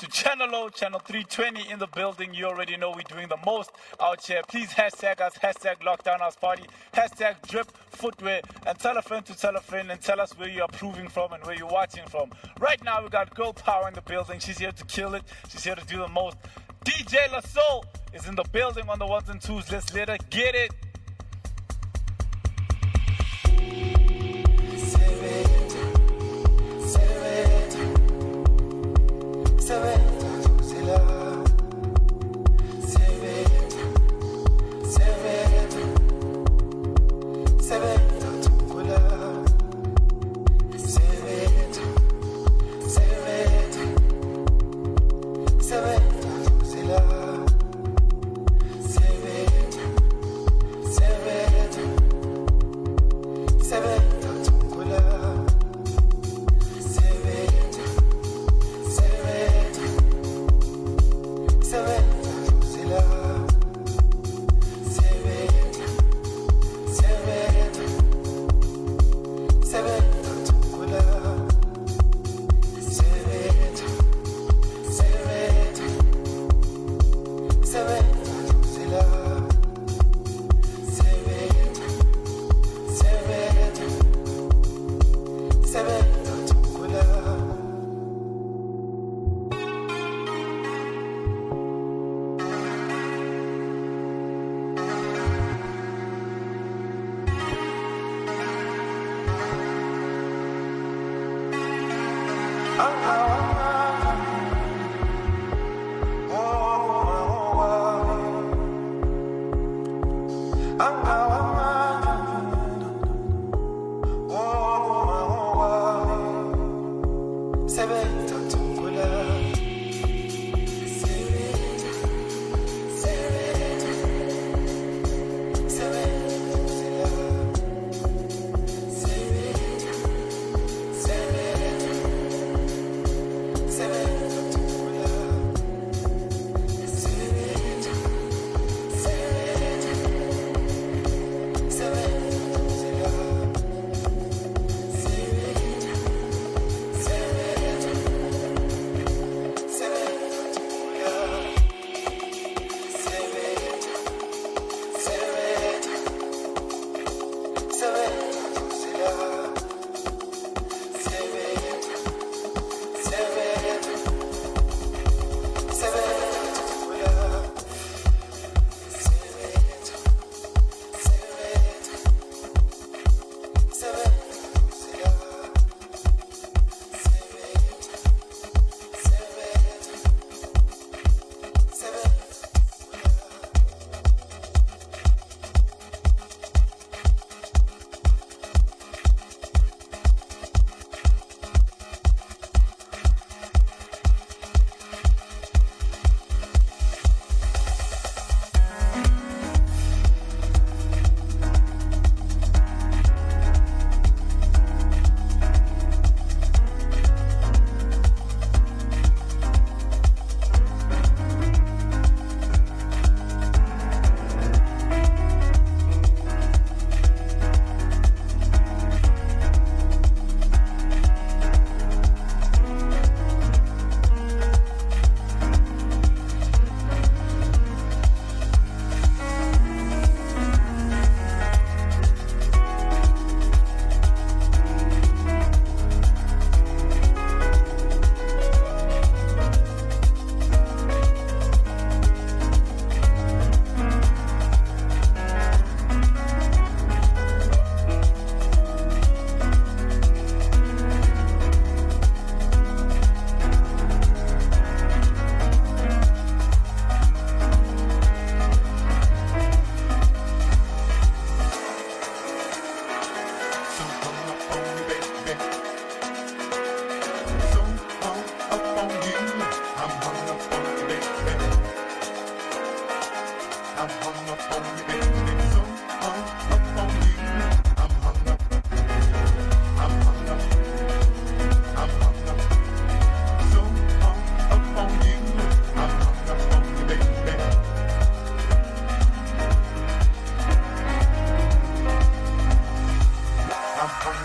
to Channel O, Channel 320 in the building. You already know we're doing the most out here. Please hashtag us, hashtag Lockdown House Party, hashtag Drip Footwear, and tell a friend to tell a friend and tell us where you're approving from and where you're watching from. Right now we got Girl Power in the building. She's here to kill it. She's here to do the most. DJ La Soul is in the building on the ones and twos. Let's let her get it.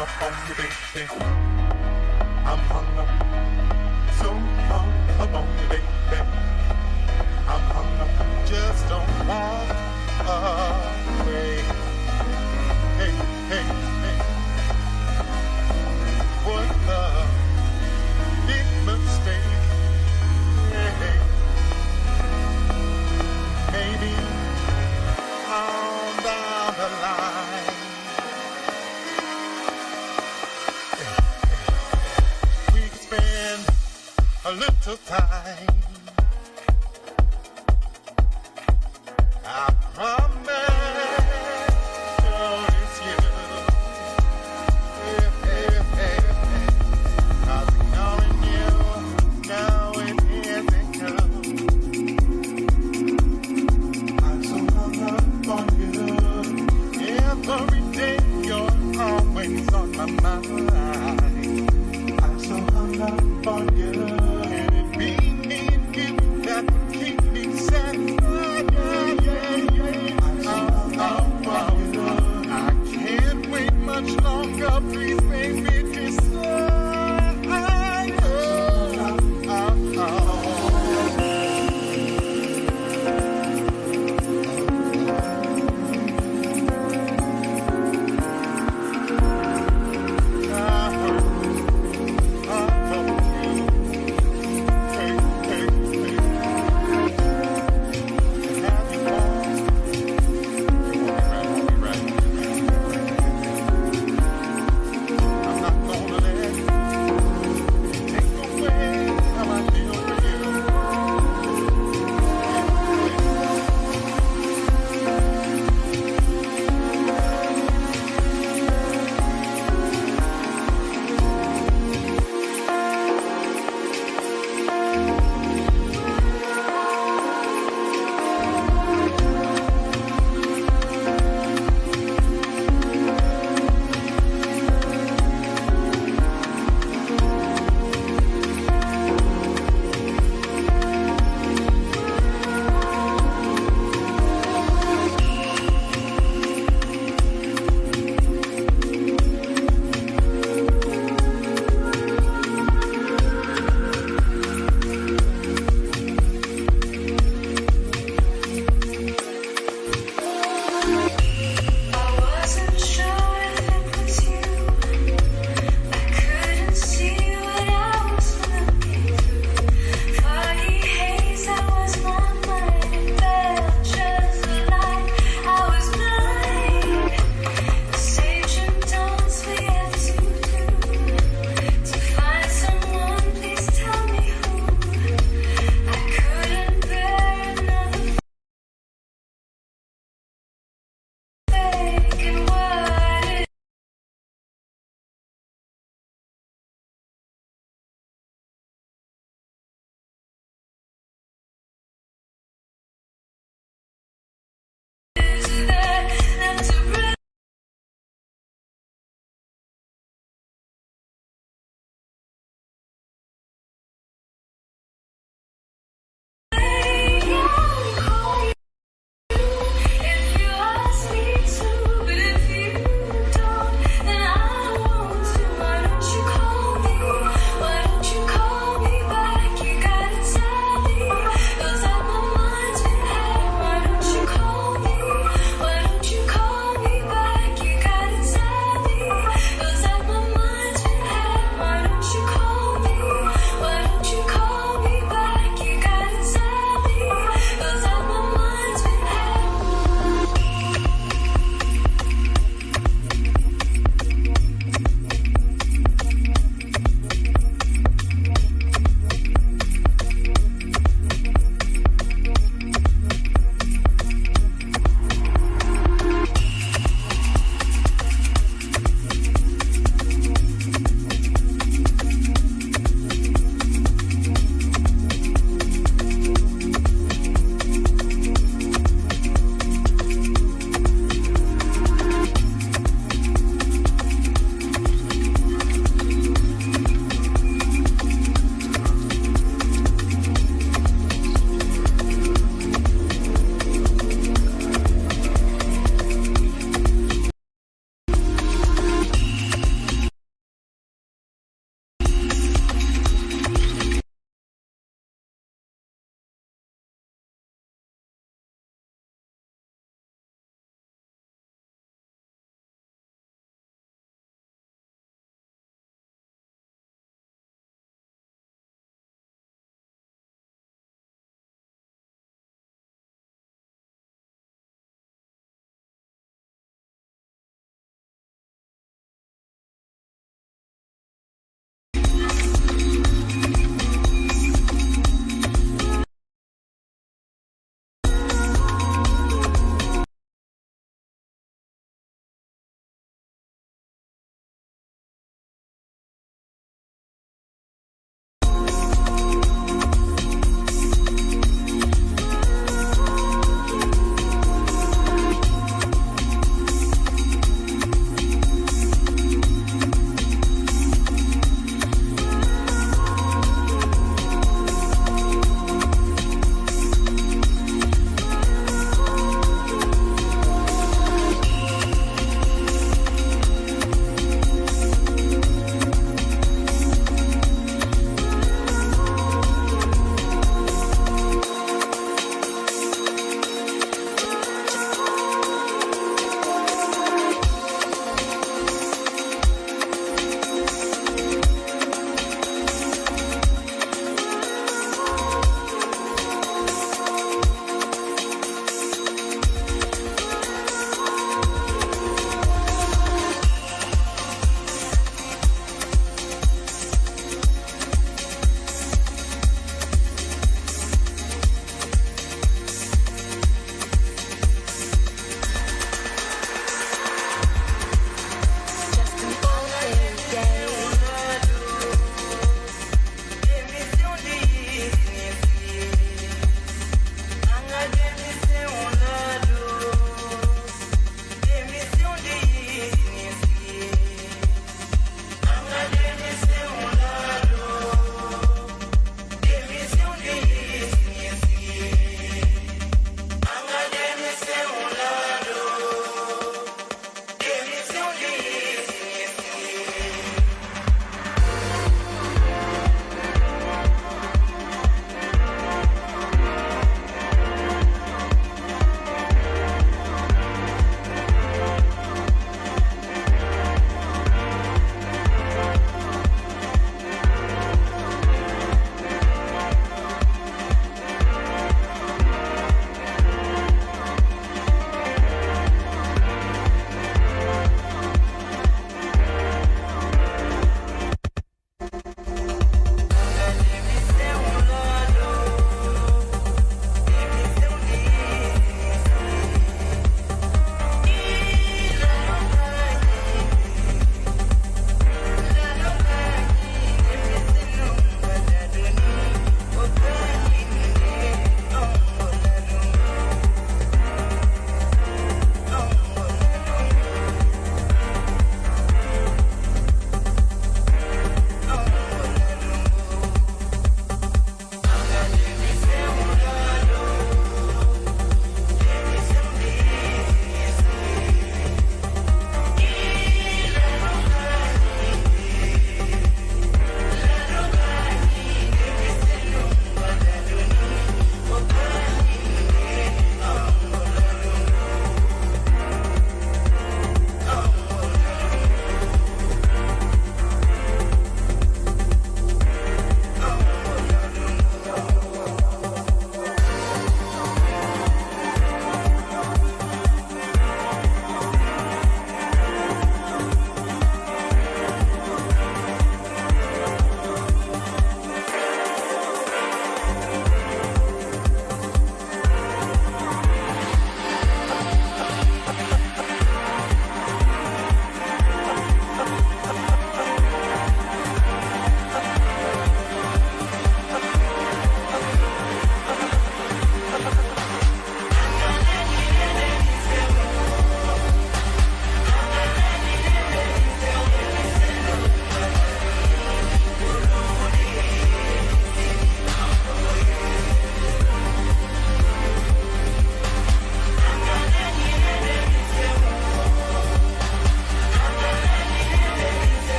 I'm hung up, so hung up on you. of time. I promise it's you. Cause knowing you, now it isn't come. I'm so hung up on you. Every day you're always on my mind. I'm so hung up on you. And it beat me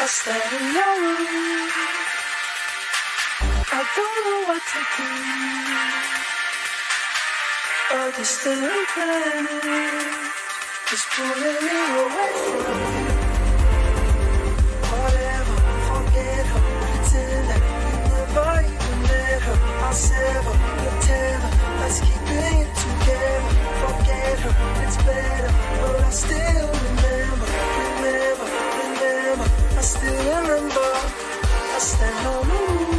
stand in your room. I don't know what to do. A distant planet is pulling me away from you. Whatever, forget her, pretend that you never even met her. I'll sever, whatever, let's keep it together. Forget her, it's better, but I still remember. I still remember. I stand on the roof.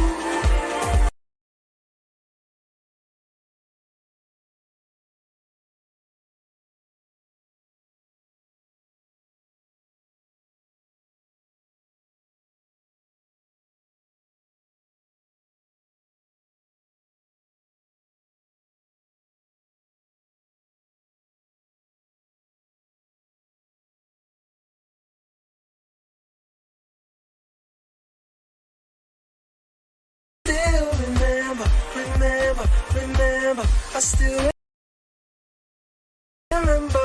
Remember, I still remember.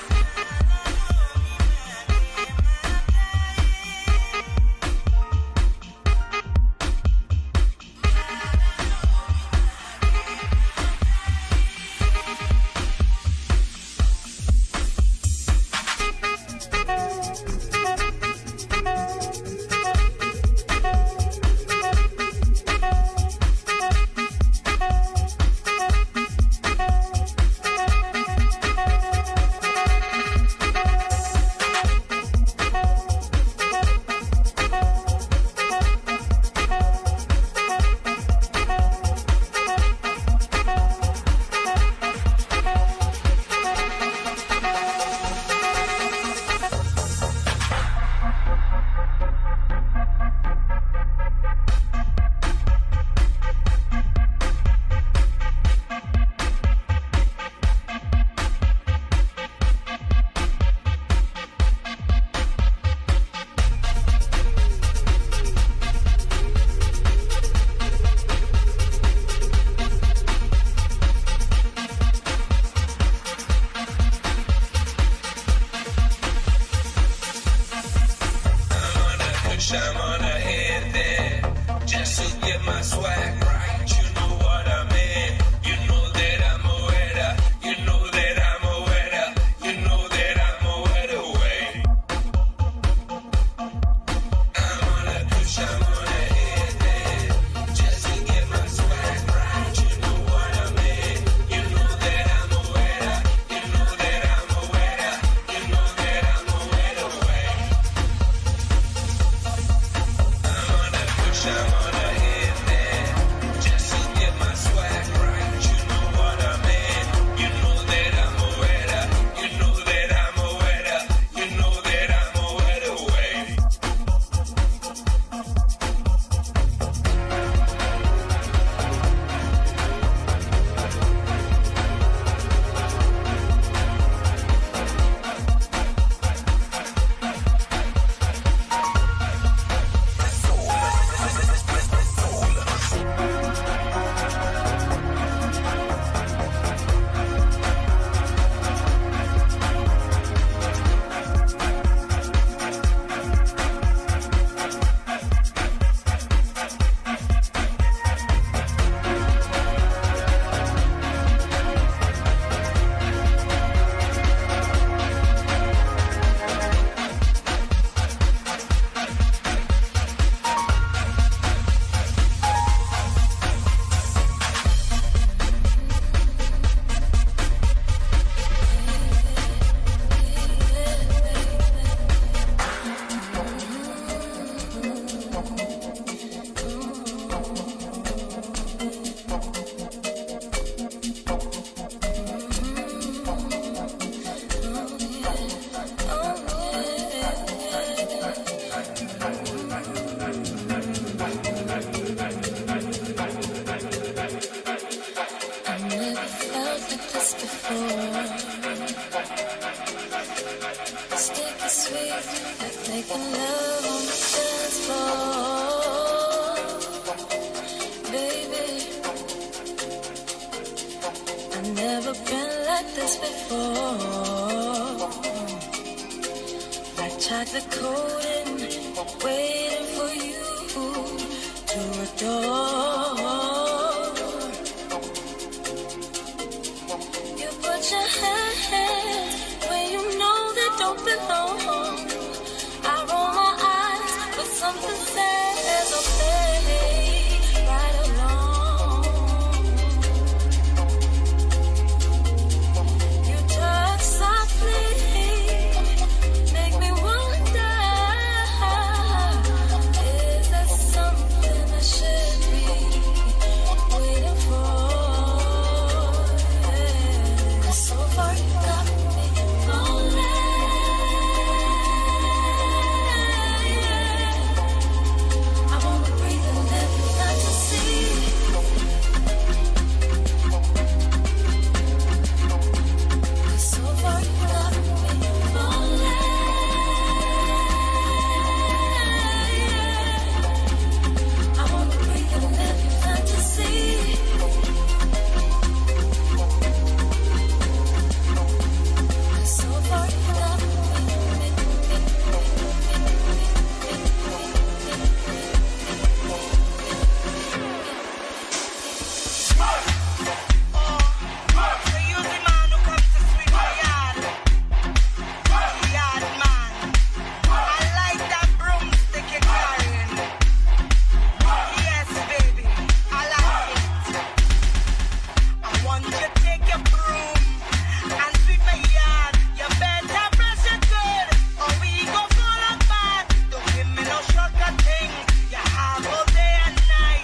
I'm on ahead there, just to get my swag right. You know what I mean? You know that I'm a winner. You know that I'm a winner. You know that I'm a winner way. I'm on a push, I'm on ahead there, just to get my swag right. You know what I mean? You know that I'm a winner. You know that I'm a winner. You know that I'm a winner way. I'm on ahead there, just to get my swag right. You know what I mean? You know that I'm a winner. You know that I'm a winner. You know that I'm a winner way. chocolate coating, waiting for you to adore. You put your hands where you know they don't belong. I roll my eyes, but something says I'll stay right along. You touch softly, make me wonder, is there something I should be waiting for? So far you got me falling. I wanna breathe and live in fantasy. So far you got me falling. I wanna breathe and live in fantasy. So far you got me. The usual man who comes to sweep my yard. Yard man. I like that broomstick you're carrying. Yes, baby, I like it. I want you to take your broom and sweep my yard. You better brush it good, or we go fall apart. Don't give me no shortcut thing. You have all day and night.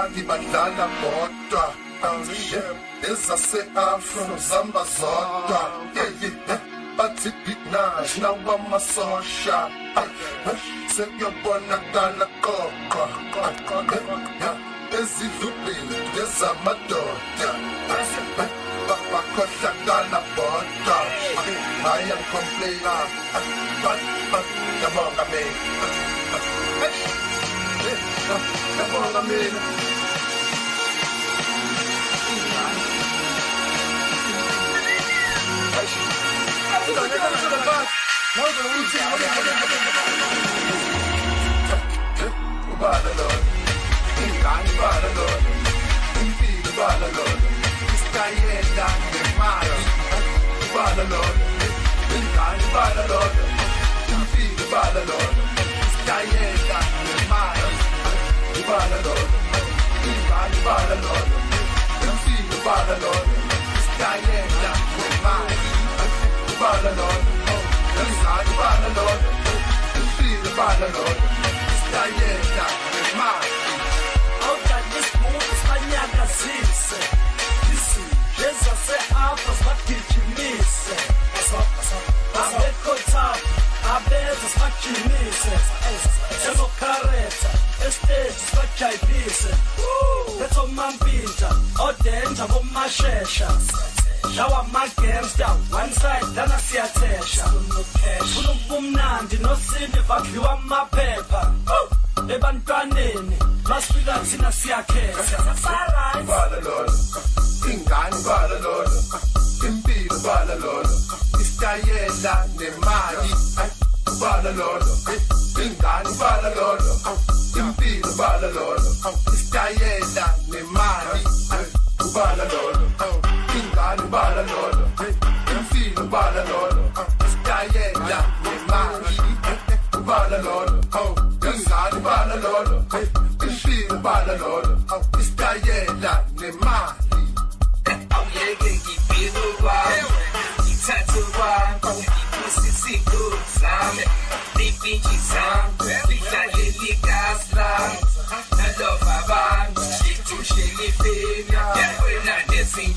abafaki badlala bodwa ezase-afro zamba zodwa bathi big nash nawamasosha sekuyobonakala koqwa ezidlubhini ezamadoda bakhohlakala bodwa bayangicomplaina yabonga mina yabonga mina Ubala Lord, ingane ubala Lord, impilo ubala Lord, isitayela ngemali ubala Lord, ingane ubala Lord, impilo ubala Lord, isitayela ngemali ubala Lord, ingane ubala Lord, impilo ubala Lord, isitayela ngemali ubala Lord, ingane ubala Lord, impilo ubala Lord. Isitayela ngemali awukanisibuyisanyakazise izinto ezase-afro zibagijimise abekhothabu abeza sibajimise njengokharetha esiteji sibajayivise bethomampintsha odenja bomashesha Shawa my gangster, one side, then I see a tesha. Umnandi, no sin if I do on my paper. Ebantwaneni, must be that in a siakes. Ubala Lord, ingane ubala Lord, impilo ubala Lord, isitayela nemali ubala Lord, ingane ubala Lord, impilo ubala Lord, isitayela nemali ubala Lord. Ingane ubala Lord, impilo ubala Lord, isitayela nemali ubala Lord, ingane ubala Lord, impilo ubala Lord, isitayela nemali. Awuyeke ngibheke kwami, ngithathe kwami, ngibusisiko zami, nibhiji zami, ngidlalele igazi lami, nalova abantu, ngitushele ifenya, yakwena nezinye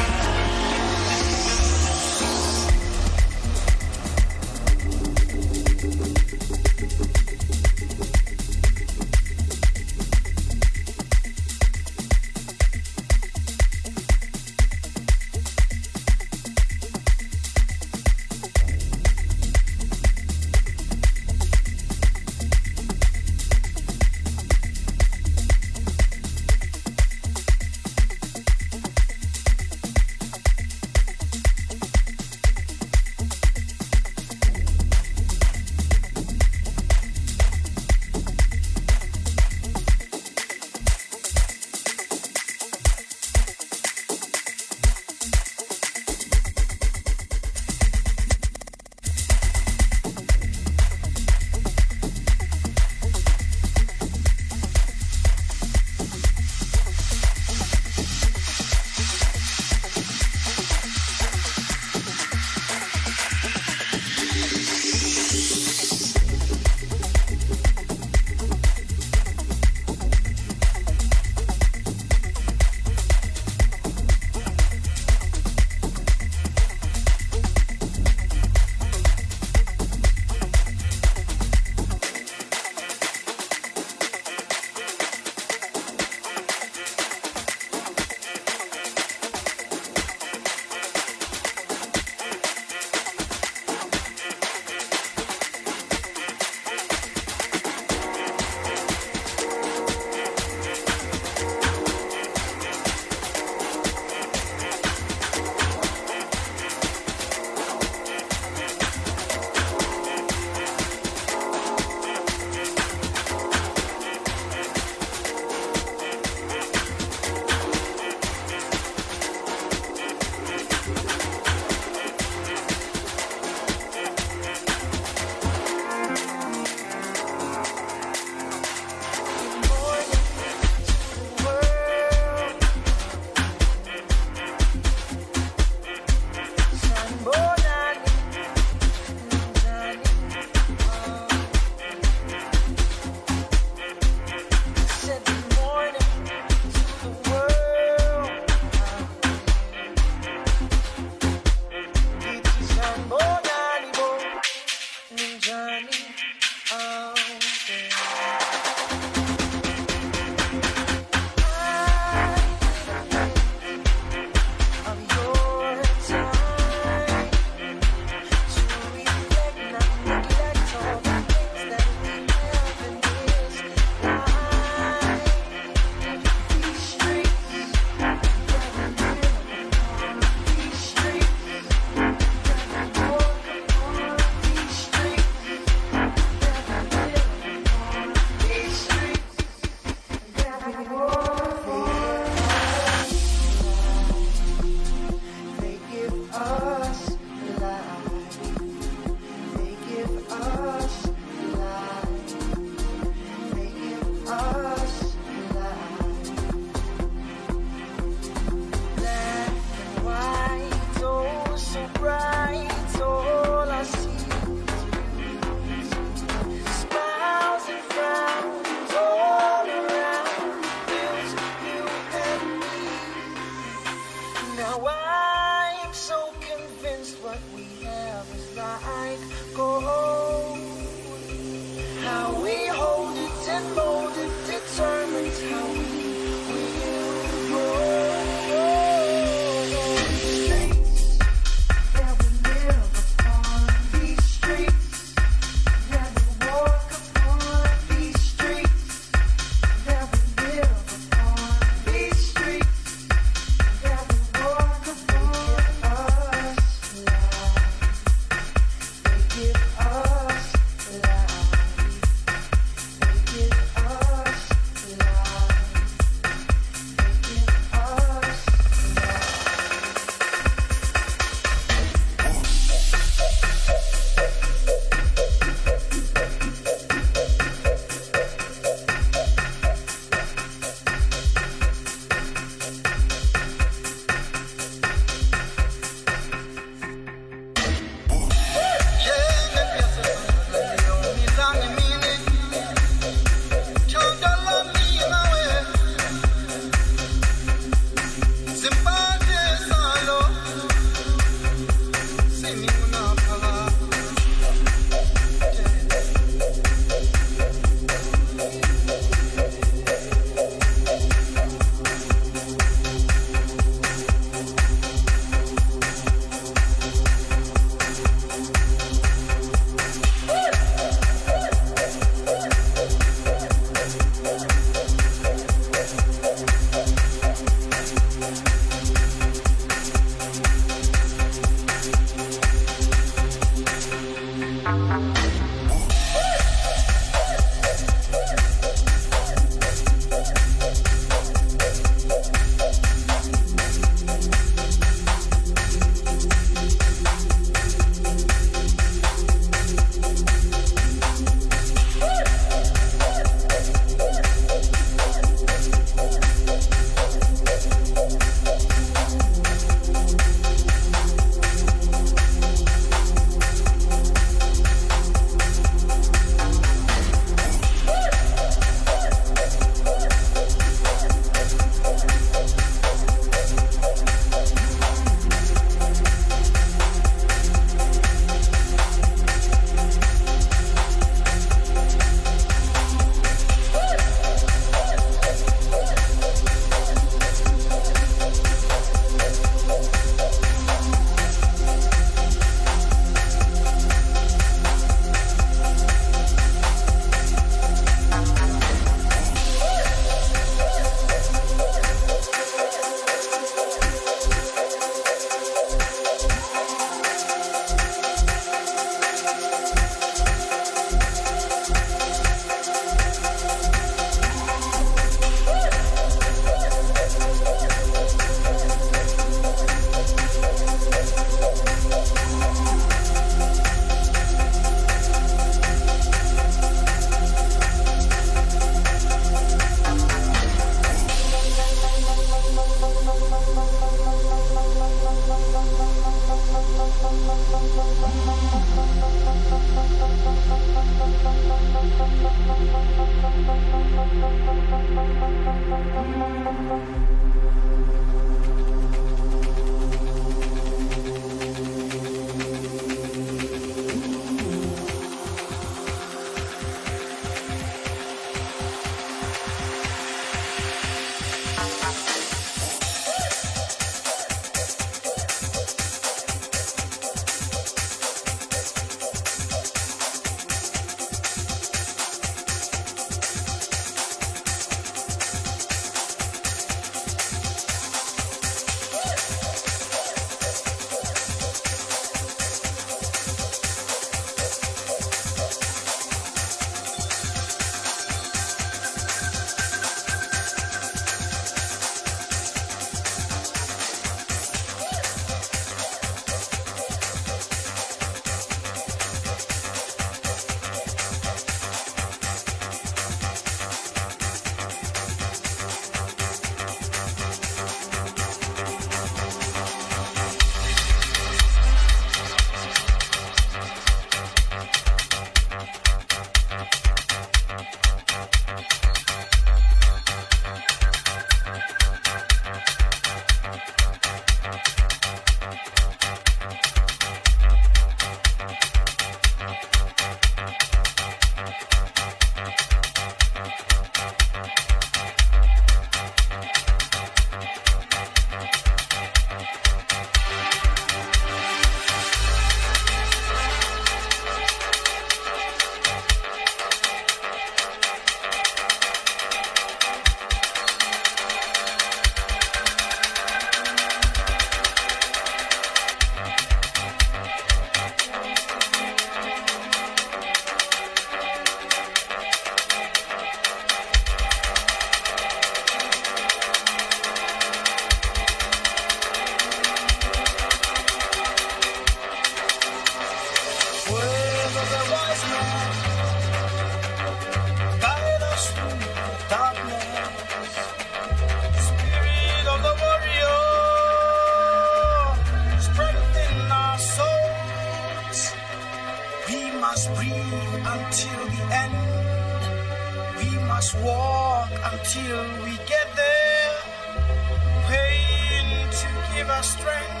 walk until we get there. Pain to give us strength,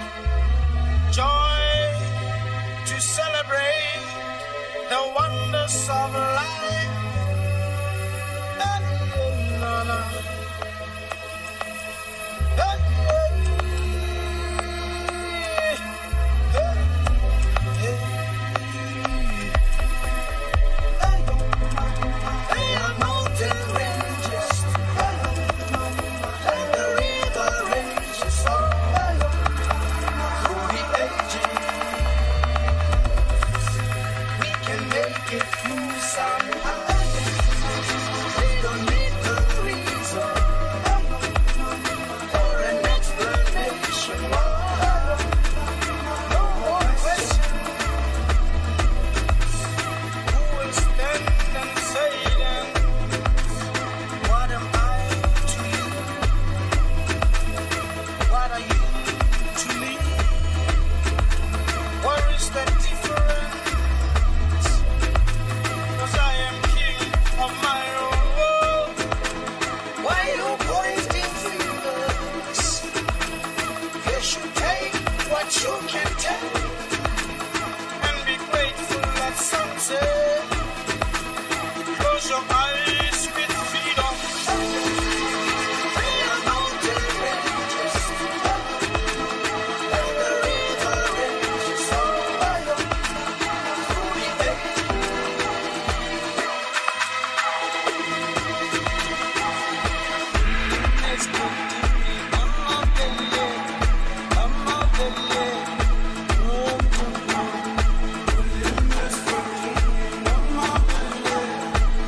joy to celebrate the wonders of life. You can take and be grateful that someday close your eyes with freedom. Freedom mountain ranges and the river ranges over through the ages. It's going to be one of the